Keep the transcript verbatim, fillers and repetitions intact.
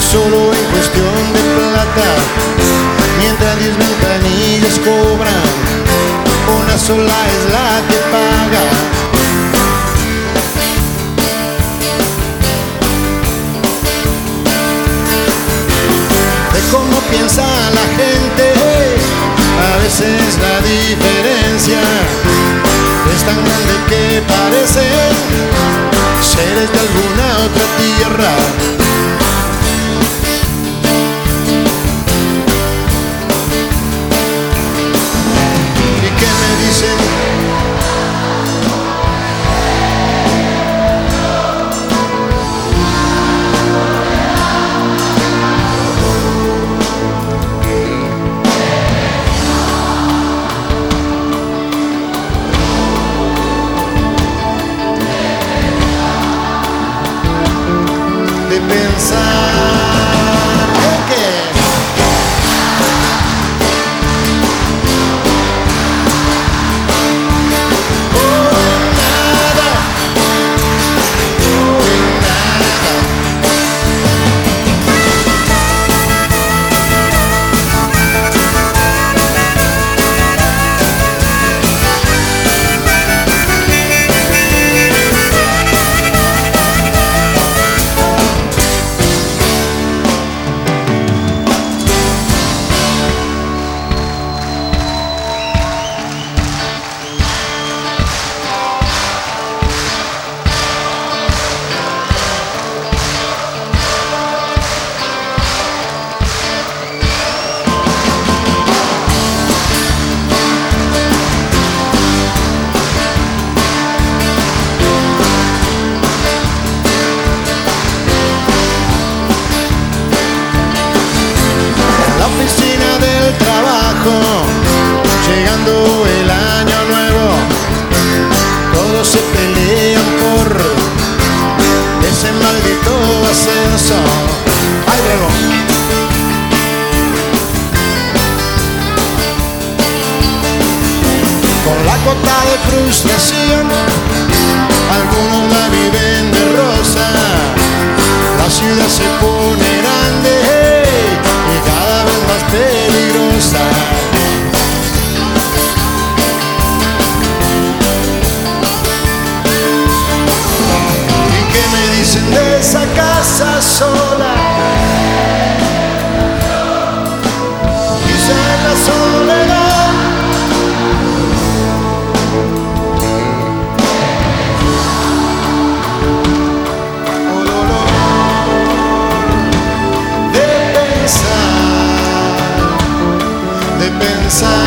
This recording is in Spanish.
solo en cuestión de plata, mientras diez ventanillas cobran, una sola es la que paga. De cómo piensa la gente, a veces la diferencia es tan grande que parecen seres de alguna otra tierra. De pensar que oh, en nada, oh, en nada. Llegando el año nuevo, todos se pelean por ese maldito ascenso. ¡Ay, luego! Con la cuota de frustración, algunos la viven de rosa. La ciudad se pone grande y cada vez más peligrosa. De esa casa sola, quizá en la soledad, oh, dolor de pensar, de pensar.